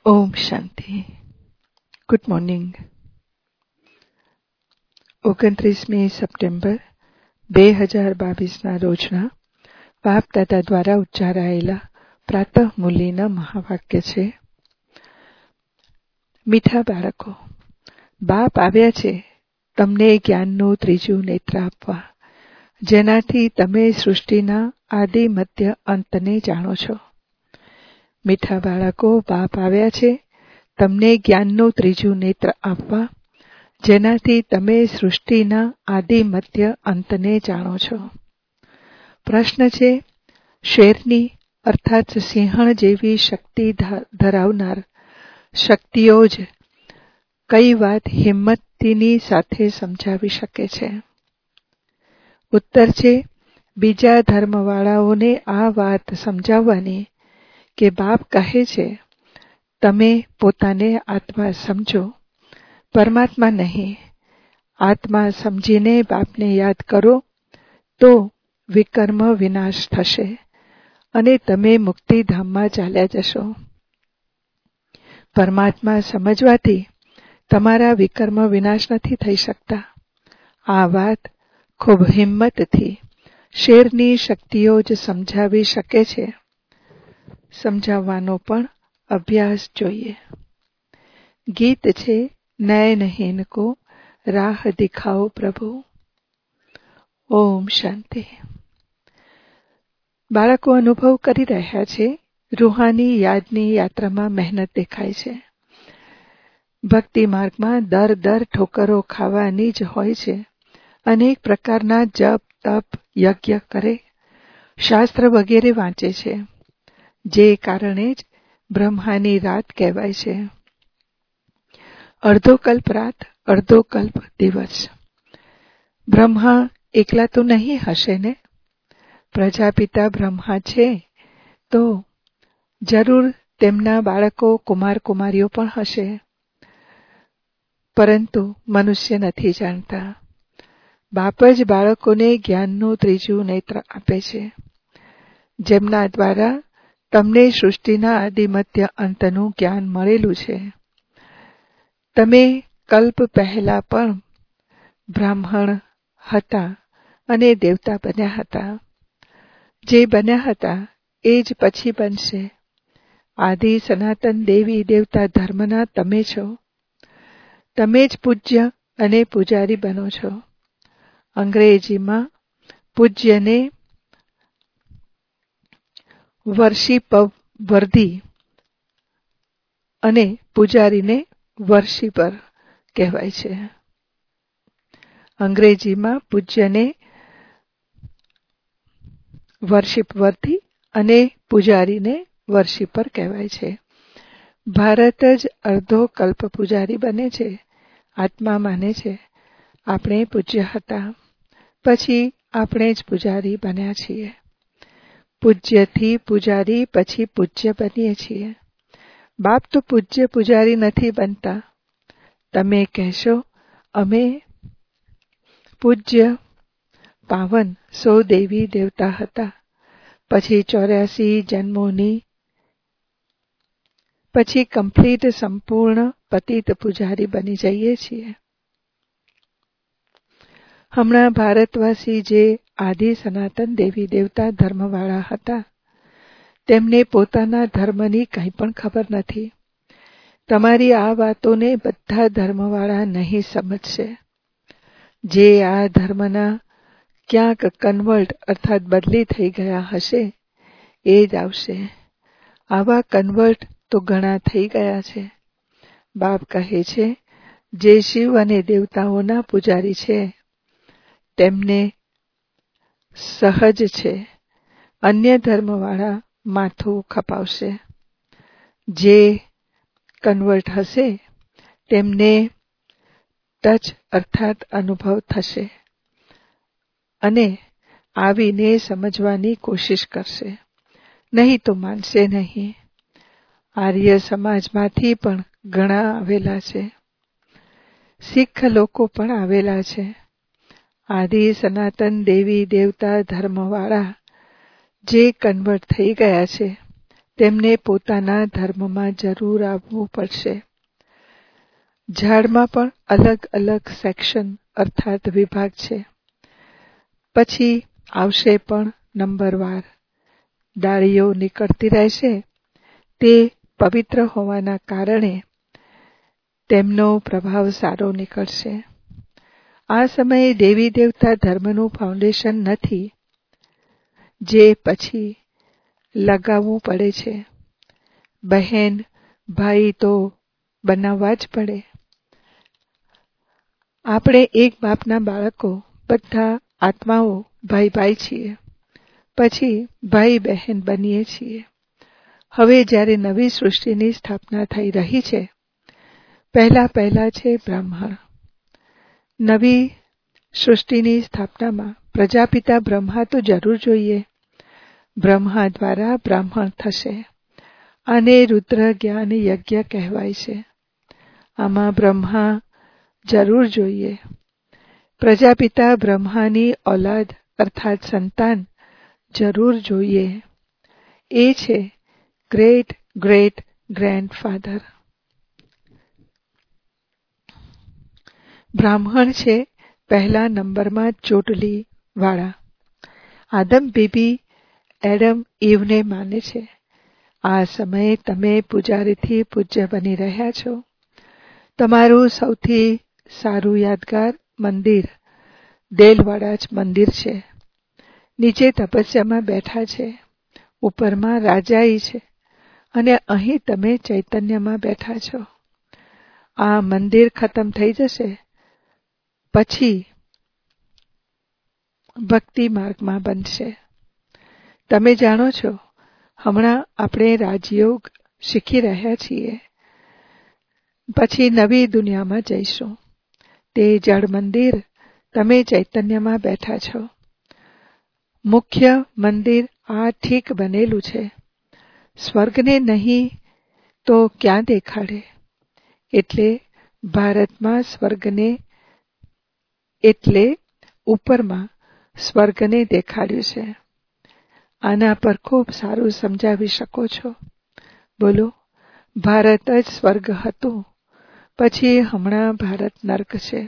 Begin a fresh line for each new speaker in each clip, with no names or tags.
ઓમ શાંતિ. Good morning. 29મી September 2022ના રોજના બાપ દાદા દ્વારા ઉચ્ચારાયેલા પ્રાતઃ મુરલીના મહાવાક્ય છે. મીઠા બાળકો, બાપ આવ્યા છે તમને જ્ઞાનનું ત્રીજું નેત્ર આપવા, જેનાથી તમે સૃષ્ટિના આદિ મધ્ય અંતને જાણો છો. મીઠા બાળકો, બાપ આવ્યા છે તમને જ્ઞાનનું ત્રીજું નેત્ર આપવા, જેનાથી તમે સૃષ્ટિના આદિ મધ્ય અંતને જાણો છો. પ્રશ્ન છે, શેરની અર્થાત સિંહણ જેવી શક્તિ ધરાવનાર શક્તિઓ જ કઈ વાત હિંમતની સાથે સમજાવી શકે છે? ઉત્તર છે, બીજા ધર્મવાળાઓને આ વાત સમજાવવાની કે બાપ કહે છે તમે પોતાને આત્મા સમજો, પરમાત્મા નહીં. આત્મા સમજીને બાપને યાદ કરો તો વિકર્મ વિનાશ થશે અને તમે મુક્તિધામમાં ચાલ્યા જશો. પરમાત્મા સમજવાથી તમારા વિકર્મ વિનાશ નથી થઈ શકતા. આ વાત ખૂબ હિંમતથી શેરની શક્તિઓ જ સમજાવી શકે છે. સમજાવવાનો પણ અભ્યાસ જોઈએ. ગીત છે, નયનહીન કો રાહ દિખાઓ પ્રભુ. ઓમ શાંતિ. બાળકો અનુભવ કરી રહ્યા છે, રૂહાની યાદની યાત્રામાં મહેનત દેખાય છે. ભક્તિ માર્ગમાં દર ઠોકરો ખાવાની જ હોય છે. અનેક પ્રકારના જપ તપ યજ્ઞ કરે, શાસ્ત્ર વગેરે વાંચે છે, જે કારણે જ બ્રહ્માની રાત કહેવાય છે. અડધો કલ્પ રાત, અડધો કલ્પ દિવસ. બ્રહ્મા એકલા તો નહીં હશે ને? પ્રજાપિતા બ્રહ્મા છે તો જરૂર તેમના બાળકો કુમાર કુમારીઓ પણ હશે, પરંતુ મનુષ્ય નથી જાણતા. બાપ જ બાળકોને જ્ઞાનનું ત્રીજું નેત્ર આપે છે, જેમના દ્વારા તમને સૃષ્ટિના આદિ મધ્ય અંતનું જ્ઞાન મળેલું છે. તમે કલ્પ પહેલા પણ બ્રાહ્મણ હતા અને દેવતા બન્યા હતા. જે બન્યા હતા એ જ પછી બનશે. આદિ સનાતન દેવી દેવતા ધર્મના તમે છો. તમે જ પૂજ્ય અને પૂજારી બનો છો. અંગ્રેજીમાં પૂજ્યને વર્ષિપવર્ધી અને પૂજારીને વર્ષિપર કહેવાય છે. અંગ્રેજીમાં પૂજ્યને વર્ષિપવર્ધી અને પૂજારીને વર્ષિપર કહેવાય છે. ભારત જ અડધો કલ્પ પૂજારી બને છે. આત્મા માને છે આપણે પૂજ્ય હતા, પછી આપણે જ પૂજારી બન્યા છીએ. પૂજ્યથી પૂજારી, પછી પૂજ્ય બનીએ છીએ. બાપ તો પૂજ્ય પૂજારી નથી બનતા. તમે કહેશો અમે પૂજ્ય પાવન 100 દેવી દેવતા હતા, પછી 84 જન્મોની, પછી કમ્પ્લીટ સંપૂર્ણ પતિત પૂજારી બની જઈએ છીએ. હમણાં ભારતવાસી જે આદિ સનાતન દેવી દેવતા ધર્મવાળા હતા, તેમને પોતાના ધર્મની કંઈ પણ ખબર નથી. તમારી આ વાતોને બધા ધર્મવાળા નહીં સમજશે. જે આ ધર્મના ક્યાંક કન્વર્ટ અર્થાત બદલી થઈ ગયા હશે એ જ આવશે. આવા કન્વર્ટ તો ઘણા થઈ ગયા છે. બાપ કહે છે જે શિવ અને દેવતાઓના પૂજારી છે તેમને સહજ છે અન્ય ધર્મવાળા માથું ખપાવશે. જે કન્વર્ટ હશે તેમને ટચ અર્થાત અનુભવ થશે અને આવીને સમજવાની કોશિશ કરશે, નહીં તો માનશે નહીં. આર્ય સમાજમાંથી પણ ઘણા આવેલા છે. શીખ લોકો પણ આવેલા છે. આદિ સનાતન દેવી દેવતા ધર્મવાળા જે કન્વર્ટ થઈ ગયા છે તેમને પોતાના ધર્મમાં જરૂર આવવું પડશે. ઝાડમાં પણ અલગ અલગ સેક્શન અર્થાત વિભાગ છે. પછી આવશે પણ નંબરવાર. ડાળીઓ નીકળતી રહેશે. તે પવિત્ર હોવાના કારણે તેમનો પ્રભાવ સારો નીકળશે. આ સમયે દેવી દેવતા ધર્મનું ફાઉન્ડેશન નથી, જે પછી લગાવવું પડે છે. બહેન ભાઈ તો બનાવવા જ પડે. આપણે એક બાપના બાળકો, બધા આત્માઓ ભાઈ ભાઈ છીએ. પછી ભાઈ બહેન બનીએ છીએ. હવે જ્યારે નવી સૃષ્ટિની સ્થાપના થઈ રહી છે, પહેલા છે બ્રાહ્મણ. નવી સૃષ્ટિની સ્થાપનામાં પ્રજાપિતા બ્રહ્મા તો જરૂર જોઈએ. બ્રહ્મા દ્વારા બ્રાહ્મણ થશે. આને રુદ્ર જ્ઞાન યજ્ઞ કહેવાય છે. આમાં બ્રહ્મા જરૂર જોઈએ. પ્રજાપિતા બ્રહ્માની ઔલાદ અર્થાત સંતાન જરૂર જોઈએ. એ છે ગ્રેટ ગ્રેટ ગ્રેન્ડફાધર. બ્રાહ્મણ છે પહેલા નંબરમાં ચોટલી વાળા. આદમ બીબી એડમ ઈવને માને છે. આ સમયે તમે પૂજારીથી પૂજ્ય બની રહ્યા છો. તમારું સૌથી સારું યાદગાર મંદિર દેલવાડા જ મંદિર છે. નીચે તપસ્યામાં બેઠા છે. ઉપરમાં રાજાઈ છે અને અહીં તમે ચૈતન્યમાં બેઠા છો. આ મંદિર ખતમ થઈ જશે પછી ભક્તિ માર્ગમાં બનશે. તમે જાણો છો, હમણાં આપણે રાજયોગ શીખી રહ્યા છીએ. પછી નવી દુનિયામાં જઈશું. તે જળ મંદિર, તમે ચૈતન્યમાં બેઠા છો. મુખ્ય મંદિર આ ઠીક બનેલું છે. સ્વર્ગને નહીં તો ક્યાં દેખાડે? એટલે ભારતમાં સ્વર્ગને, એટલે ઉપરમાં સ્વર્ગને દેખાડ્યું છે. આના પર ખૂબ સારું સમજાવી શકો છો? બોલો. ભારત જ સ્વર્ગ હતું, પછી હમણાં ભારત નર્ક છે.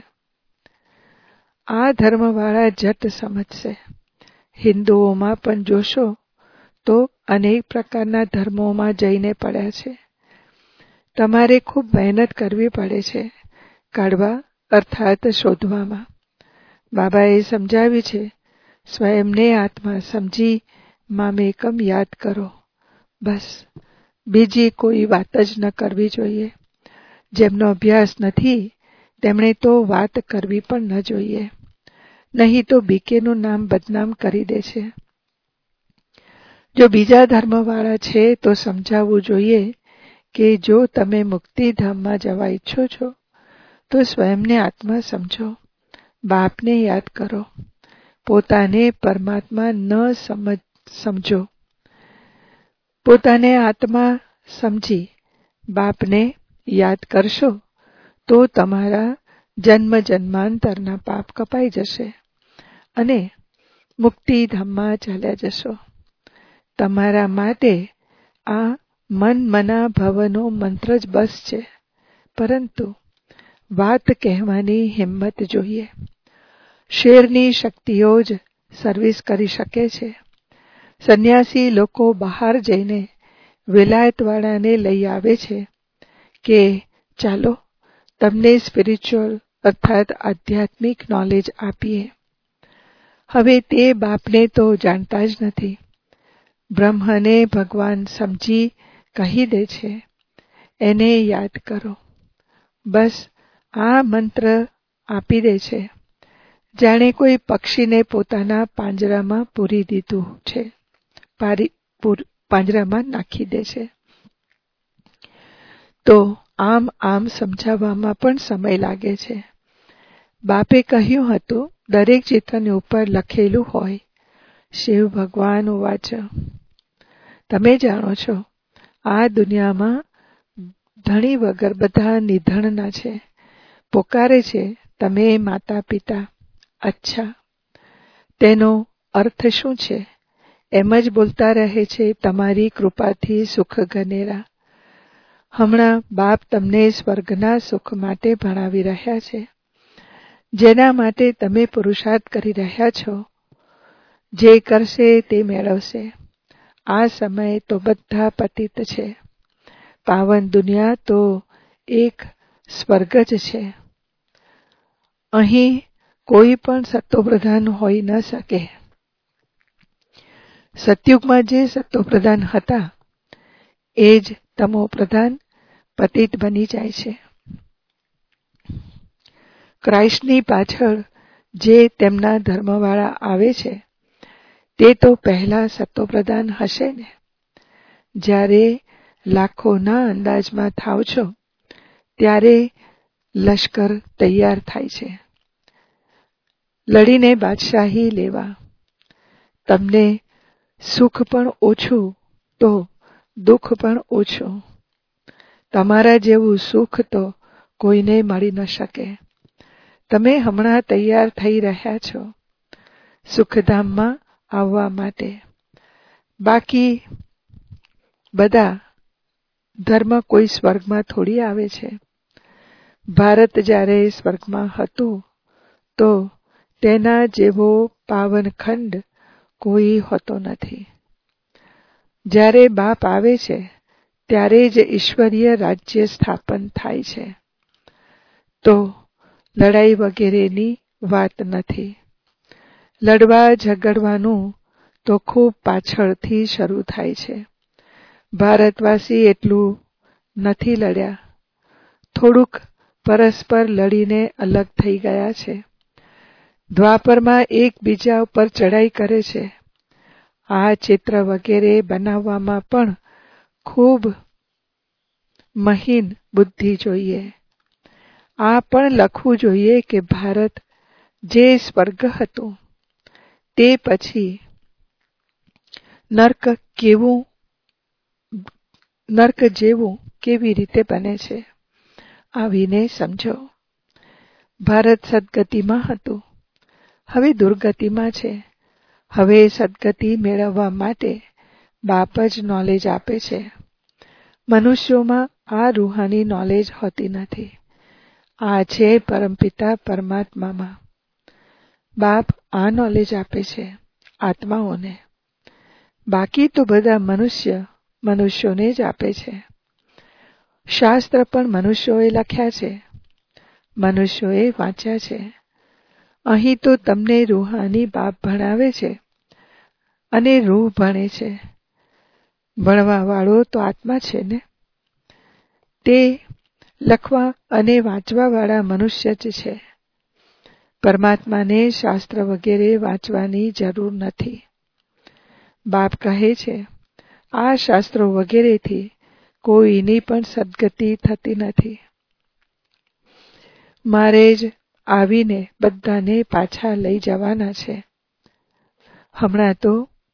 આ ધર્મવાળા જટ સમજશે. હિન્દુઓમાં પણ જોશો તો અનેક પ્રકારના ધર્મોમાં જઈને પડ્યા છે. તમારે ખૂબ મહેનત કરવી પડે છે કાઢવા અર્થાત શોધવામાં. બાબાએ સમજાવ્યું છે, સ્વયંને આત્મા સમજી મામેકમ યાદ કરો. બસ, બીજી કોઈ વાત જ ન કરવી જોઈએ. જેમનો અભ્યાસ નથી તેમણે તો વાત કરવી પણ ન જોઈએ. નહીં તો બીકેનું નામ બદનામ કરી દે છે. જો બીજા ધર્મવાળા છે તો સમજાવવું જોઈએ કે જો તમે મુક્તિધામમાં જવા ઈચ્છો છો તો સ્વયંને આત્મા સમજો. બાપને યાદ કરો. પોતાને પરમાત્મા ન સમજો. પોતાને આત્મા સમજી બાપને યાદ કરશો તો તમારા જન્મ જન્માંતરના પાપ કપાઈ જશે અને મુક્તિધામમાં ચાલ્યા જશો. તમારા માટે આ મન મના ભવનો મંત્ર જ બસ છે. પરંતુ વાત કહેવાની હિંમત જોઈએ. શેરની શક્તિઓ જ સર્વિસ કરી શકે છે. સંન્યાસી લોકો બહાર જઈને વિલાયતવાળાને લઈ આવે છે કે ચાલો તમને સ્પિરિચ્યુઅલ અર્થાત આધ્યાત્મિક નોલેજ આપીએ. હવે તે બાપને તો જાણતા જ નથી. બ્રહ્મને ભગવાન સમજી કહી દે છે, એને યાદ કરો. બસ આ મંત્ર આપી દે છે. જાણે કોઈ પક્ષીને પોતાના પાંજરામાં પૂરી દીધું છે, પાંજરામાં નાખી દે છે. તો આમ સમજાવવામાં પણ સમય લાગે છે. બાપે કહ્યું હતું, દરેક ચિત્રની ઉપર લખેલું હોય, શિવ ભગવાન ઉવાચ. તમે જાણો છો, આ દુનિયામાં ધણી વગર બધા નિધનના છે. પોકારે છે, તમે માતા પિતા. અચ્છા, તેનો અર્થ શું છે? એમ જ બોલતા રહે છે, તમારી કૃપાથી સુખ ગનેરા. હમણાં બાપ તમને સ્વર્ગના સુખ માટે ભણાવી રહ્યા છે, જેના માટે તમે પુરુષાર્થ કરી રહ્યા છો. જે કરશે તે મેળવશે. આ સમયે તો બધા પતિત છે. પાવન દુનિયા તો એક સ્વર્ગ જ છે. અહીં કોઈ પણ સત્વપ્રધાન હોઈ ન શકે. સતયુગમાં જે સત્વપ્રધાન હતા એ જ તમોપ્રધાન પતિત બની જાય છે. ક્રાઇસ્ટની પાછળ જે તેમના ધર્મવાળા આવે છે તે તો પહેલા સત્વપ્રધાન હશે ને. જ્યારે લાખોના અંદાજમાં થાવ છો ત્યારે લશ્કર તૈયાર થાય છે લડીને બાદશાહી લેવા. તમને સુખ પણ ઓછું તો દુઃખ પણ ઓછું. તમારા જેવું સુખ તો કોઈને મળી ન શકે. તમે હમણાં તૈયાર થઈ રહ્યા છો સુખધામમાં આવવા માટે. બાકી બધા ધર્મ કોઈ સ્વર્ગમાં થોડી આવે છે. ભારત જ્યારે સ્વર્ગમાં હતું તો તેના જેવો પાવનખંડ કોઈ હોતો નથી. જ્યારે બાપ આવે છે ત્યારે જ ઈશ્વરીય રાજ્ય સ્થાપન થાય છે. તો લડાઈ વગેરેની વાત નથી. લડવા ઝઘડવાનું તો ખૂબ પાછળથી શરૂ થાય છે. ભારતવાસી એટલું નથી લડ્યા. થોડુંક પરસ્પર લડીને અલગ થઈ ગયા છે. દ્વાપરમાં એકબીજા ઉપર ચડાઈ કરે છે. આ ચિત્ર વગેરે બનાવવામાં પણ ખૂબ મહીન બુદ્ધિ જોઈએ. આ પણ લખવું જોઈએ કે ભારત જે સ્વર્ગ હતું તે પછી નર્ક જેવું કેવી રીતે બને છે. આવીને સમજો. ભારત સદગતિમાં હતું, હવે દુર્ગતિમાં છે. હવે સદગતિ મેળવવા માટે બાપ જ નોલેજ આપે છે. મનુષ્યોમાં આ રૂહાની નોલેજ હોતી નથી. આ છે પરમપિતા પરમાત્મામાં. બાપ આ નોલેજ આપે છે આત્માઓને. બાકી તો બધા મનુષ્યોને જ આપે છે. શાસ્ત્ર પણ મનુષ્યોએ લખ્યા છે, મનુષ્યોએ વાંચ્યા છે. અહીં તો તમને રૂહાની બાપ ભણાવે છે અને રૂહ ભણે છે. ભણવાવાળો તો આત્મા છે ને. તે લખવા અને વાંચવાવાળા મનુષ્ય જ છે. પરમાત્માને શાસ્ત્ર વગેરે વાંચવાની જરૂર નથી. બાપ કહે છે આ શાસ્ત્રો વગેરેથી કોઈની પણ સદગતિ થતી નથી. મારે જ આવીને બધાને પાછા લઈ જવાના છે. હમણાં તો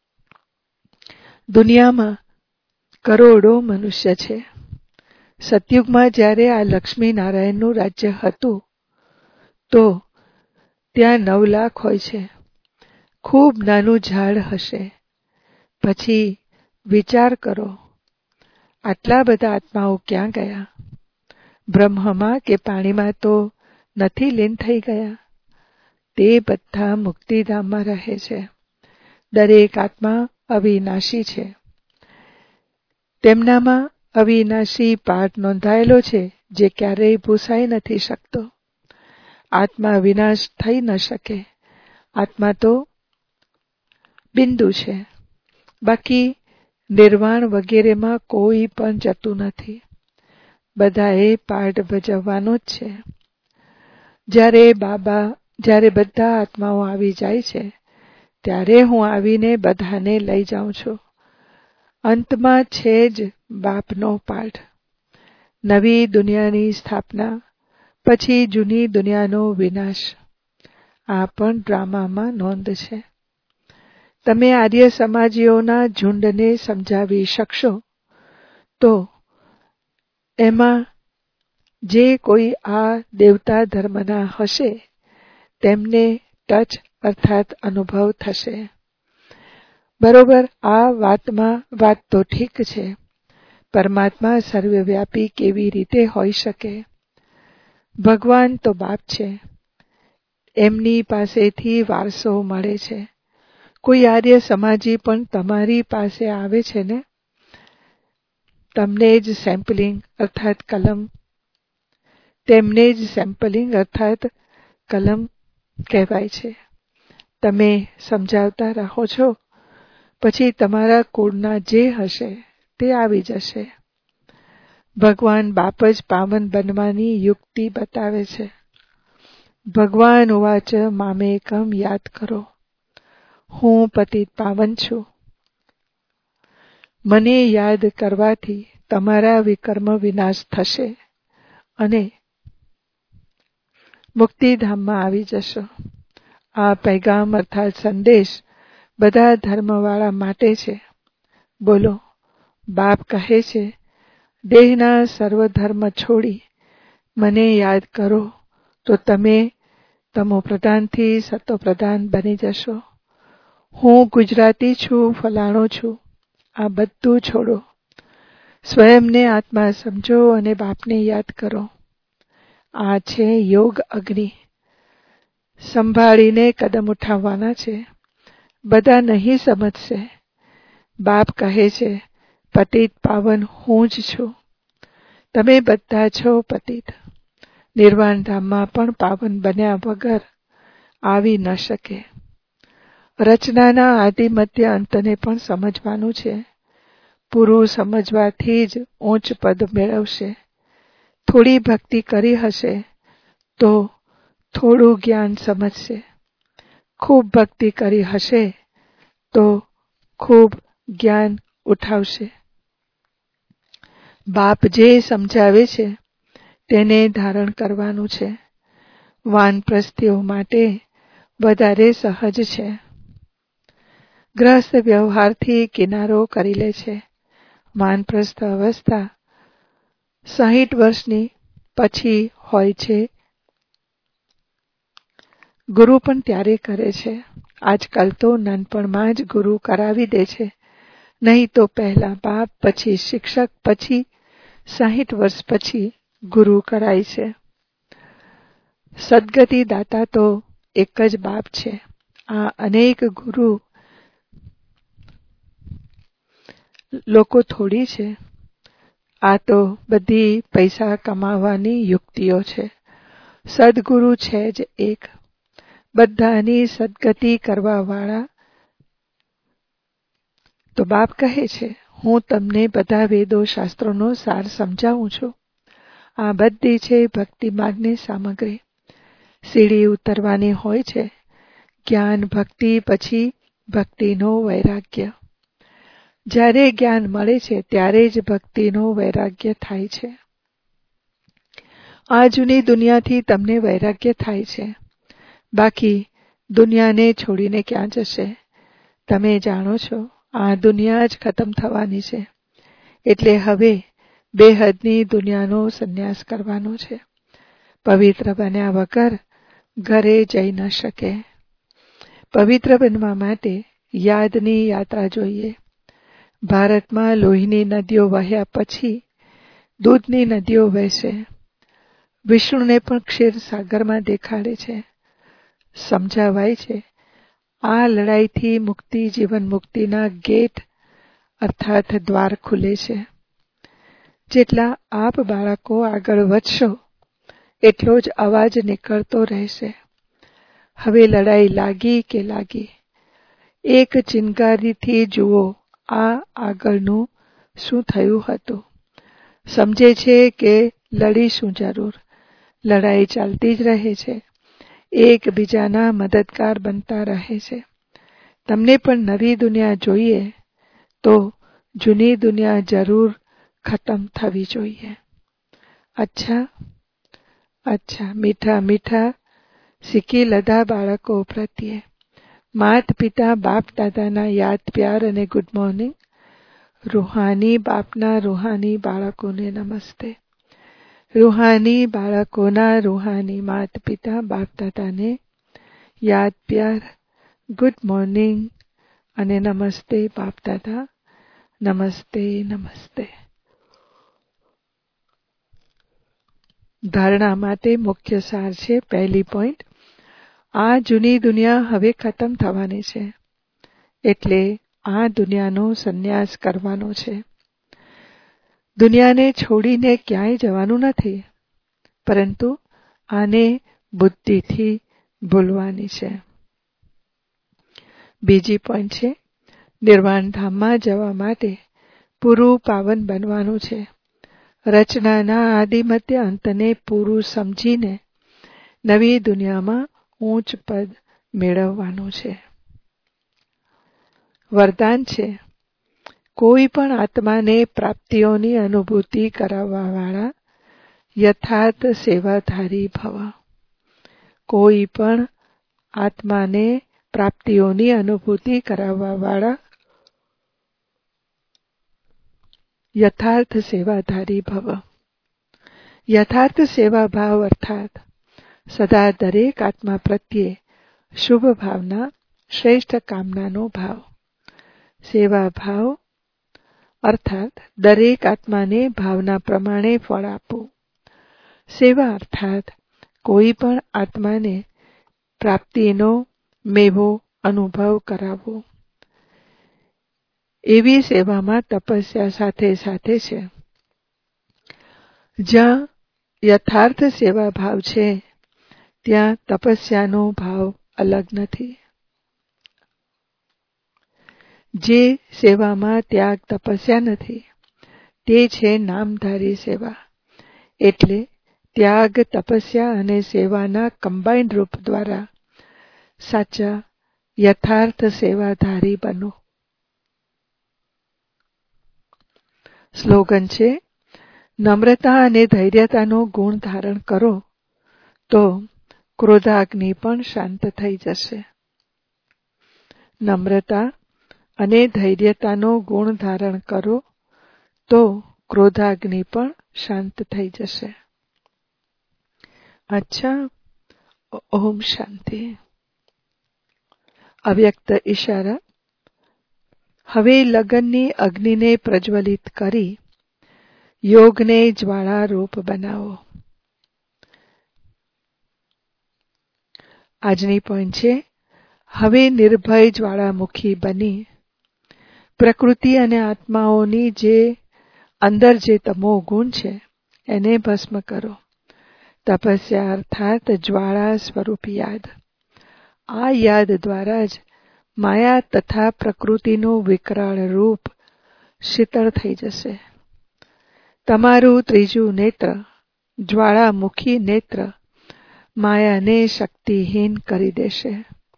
દુનિયામાં કરોડો મનુષ્ય છે. સતયુગમાં જ્યારે આ લક્ષ્મીનારાયણનું રાજ્ય હતું તો ત્યાં 9 લાખ હોય છે. ખૂબ નાનું ઝાડ હશે. પછી વિચાર કરો આટલા બધા આત્માઓ ક્યાં ગયા? બ્રહ્મમાં કે પાણીમાં તો નથી લીન થઈ ગયા. તે બધા મુક્તિધામમાં રહે છે. દરેક આત્મા અવિનાશી છે. તેમનામાં અવિનાશી પાઠ નોંધાયેલો છે જે ક્યારેય ભૂસાઈ નથી શકતો. આત્મા વિનાશ થઈ ન શકે. આત્મા તો બિંદુ છે. બાકી નિર્વાણ વગેરેમાં કોઈ પણ જતું નથી. બધાએ પાઠ ભજવવાનો જ છે. જ્યારે બધા આત્માઓ આવી જાય છે ત્યારે હું આવીને બધાને લઈ જાઉં છું. અંતમાં છે જ બાપનો પાઠ. નવી દુનિયાની સ્થાપના, પછી જૂની દુનિયાનો વિનાશ. આ પણ ડ્રામામાં નોંધ છે. તમે આર્ય સમાજીઓના ઝુંડને સમજાવી શકશો તો એમાં જે કોઈ આ દેવતા ધર્મના હશે તેમને ટચ અર્થાત અનુભવ થશે. બરોબર, આ વાત તો ઠીક છે. પરમાત્મા સર્વવ્યાપી કેવી રીતે હોઈ શકે? ભગવાન તો બાપ છે, એમની પાસેથી વારસો મળે છે. કોઈ આર્ય સમાજી પણ તમારી પાસે આવે છે ને, તમને જ સેમ્પલિંગ અર્થાત કલમ તેમને જ સેમ્પલિંગ અર્થાત કલમ કહેવાય છે. તમે સમજાવતા રહો છો, પછી તમારા કુળના જે હશે તે આવી જશે. ભગવાન બાપ જ પાવન બનવાની યુક્તિ બતાવે છે. ભગવાન ઉવાચ મામેકમ યાદ કરો, હું પતિત પાવન છું. મને યાદ કરવાથી તમારા વિકર્મ વિનાશ થશે અને મુક્તિધામમાં આવી જશો. આ પૈગામ અર્થાત સંદેશ બધા ધર્મવાળા માટે છે. બોલો, બાપ કહે છે, દેહના સર્વ ધર્મ છોડી મને યાદ કરો તો તમે તમો પ્રધાનથી સતો પ્રધાન બની જશો. હું ગુજરાતી છું, ફલાણો છું, આ બધું છોડો. સ્વયંને આત્મા સમજો અને બાપને યાદ કરો. આ છે યોગ અગ્નિ. સંભાળીને કદમ ઉઠાવવાના છે. બધા નહીં સમજશે. બાપ કહે છે, પતિત પાવન હું જ છું. તમે બધા છો પતિત. નિર્વાણ ધામમાં પણ પાવન બન્યા વગર આવી ન શકે. રચનાના આદિ મધ્ય અંતને પણ સમજવાનું છે. પૂરું સમજવાથી જ ઉચ્ચ પદ મેળવશે. થોડી ભક્તિ કરી હશે તો થોડું જ્ઞાન સમજશે. ખૂબ ભક્તિ કરી હશે તો ખૂબ જ્ઞાન ઉઠાવશે. બાપ જે સમજાવે છે તેને ધારણ કરવાનું છે. વાનપ્રસ્થીઓ માટે વધારે સહજ છે. ગ્રસ્ત વ્યવહારથી કિનારો કરી લે છે. વાનપ્રસ્થ અવસ્થા 60 વર્ષની પછી હોય છે. ગુરુ પણ ત્યારે કરે છે. આજકાલ તો નાનપણમાં જ ગુરુ કરાવી દે છે. નહીં તો પહેલા બાપ, પછી શિક્ષક, પછી 60 વર્ષ પછી ગુરુ કરાય છે. સદગતિ દાતા તો એક જ બાપ છે. આ અનેક ગુરુ લોકો થોડી છે. આ તો બધી પૈસા કમાવાની યુક્તિઓ છે. સદગુરુ છે જ એક. બધાની સદગતિ કરવા વાળા. તો બાપ કહે છે, હું તમને બધા વેદો શાસ્ત્રોનો સાર સમજાવું છું. આ બધી છે ભક્તિ માર્ગની સામગ્રી. સીડી ઉતરવાની હોય છે. જ્ઞાન ભક્તિ, પછી ભક્તિનો વૈરાગ્ય. જ્યારે જ્ઞાન મળે છે ત્યારે જ ભક્તિનો વૈરાગ્ય થાય છે. આ જૂની દુનિયાથી તમને વૈરાગ્ય થાય છે. બાકી દુનિયાને છોડીને ક્યાં જશે? તમે જાણો છો આ દુનિયા જ ખતમ થવાની છે. એટલે હવે બેહદની દુનિયાનો સંન્યાસ કરવાનો છે. પવિત્ર બન્યા વગર ઘરે જઈ ન શકે. પવિત્ર બનવા માટે યાદની યાત્રા જોઈએ. ભારતમાં લોહીની નદીઓ વહ્યા પછી દૂધની નદીઓ વહેશે. વિષ્ણુને પણ ક્ષીરસાગરમાં દેખાડે છે. સમજાવાય છે આ લડાઈથી મુક્તિ, જીવન મુક્તિના ગેટ અર્થાત દ્વાર ખુલે છે. જેટલા આપ બાળકો આગળ વધશો એટલો જ અવાજ નીકળતો રહેશે. હવે લડાઈ લાગી કે લાગી. એક ચિનગારીથી જુઓ આ આગળનું શું થયું હતું. સમજે છે કે લડીશું જરૂર. લડાઈ ચાલતી જ રહે છે. એકબીજાના મદદગાર બનતા રહે છે. તમને પણ નવી દુનિયા જોઈએ તો જૂની દુનિયા જરૂર ખતમ થવી જોઈએ. અચ્છા, મીઠા મીઠા શીખી લધા બાળકો પ્રત્યે માત પિતા બાપ દાદાના યાદ, પ્યાર અને ગુડ મોર્નિંગ. રૂહાની બાપના રૂહાની બાળકોને નમસ્તે. રૂહાની બાળકોના રૂહાની માત પિતા બાપ દાદાને યાદ, પ્યાર, ગુડ મોર્નિંગ અને નમસ્તે બાપ દાદા. નમસ્તે નમસ્તે. ધારણા માટે મુખ્ય સાર છે. પહેલી પોઈન્ટ, આ જૂની દુનિયા હવે ખતમ થવાની છે, એટલે આ દુનિયાનો સંન્યાસ કરવાનો છે. દુનિયાને છોડીને ક્યાંય જવાનું નથી, પરંતુ આને બુદ્ધિથી ભૂલવાની છે. બીજી પોઈન્ટ છે, નિર્વાણ ધામમાં જવા માટે પૂરું પાવન બનવાનું છે. રચનાના આદિમધ્ય અંતને પૂરું સમજીને નવી દુનિયામાં ઊંચ પદ મેળવવાનું છે. વરદાન છે, કોઈ પણ આત્માને પ્રાપ્તિઓની અનુભૂતિ કરાવવાવાળા યથાર્થ સેવાધારી ભવ. કોઈ પણ આત્માને પ્રાપ્તિઓની અનુભૂતિ કરાવવાવાળા યથાર્થ સેવાધારી ભવ. યથાર્થ સેવા ભાવ અર્થાત સદા દરેક આત્મા પ્રત્યે શુભ ભાવના, શ્રેષ્ઠ કામનાનો ભાવ. સેવા ભાવ અર્થાત દરેક આત્માને ભાવના પ્રમાણે ફળ આપવું. સેવા અર્થાત કોઈ પણ આત્માને પ્રાપ્તિનો મેવો અનુભવ કરાવવો. એવી સેવામાં તપસ્યા સાથે સાથે છે. જ્યાં યથાર્થ સેવા ભાવ છે, ત્યાં તપસ્યાનો ભાવ અલગ નથી. જે સેવામાં ત્યાગ તપસ્યા નથી, તે છે નામધારી સેવા. એટલે ત્યાગ, તપસ્યા અને સેવાના કમ્બાઇન્ડ રૂપ દ્વારા સાચા યથાર્થ સેવાધારી બનો. સ્લોગન છે, નમ્રતા અને ધૈર્યતાનો ગુણ ધારણ કરો તો ક્રોધાગ્નિ પણ શાંત થઈ જશે. નમ્રતા અને ધૈર્યતાનો ગુણ ધારણ કરો તો ક્રોધાગ્નિ પણ શાંત થઈ જશે. અચ્છા, ઓમ શાંતિ. અવ્યક્ત ઈશારા. હવે લગનની અગ્નિને પ્રજ્વલિત કરી યોગને જ્વાળારૂપ બનાવો. આજની પોઈન્ટ છે, હવે નિર્ભય જ્વાળામુખી બની પ્રકૃતિ અને આત્માઓની જે અંદર જે તમો ગુણ છે એને ભસ્મ કરો. તપસ્યા અર્થાત જ્વાળા સ્વરૂપ યાદ. આ યાદ દ્વારા જ માયા તથા પ્રકૃતિનું વિકરાળ રૂપ શીતળ થઈ જશે. તમારું ત્રીજું નેત્ર, જ્વાળામુખી નેત્ર, માયાને શક્તિહીન કરી દેશે.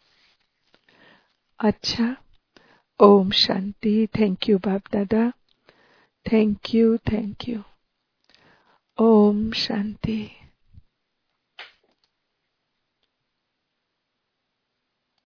અચ્છા, ઓમ શાંતિ. Thank you Bap Dada. Thank you. ઓમ શાંતિ.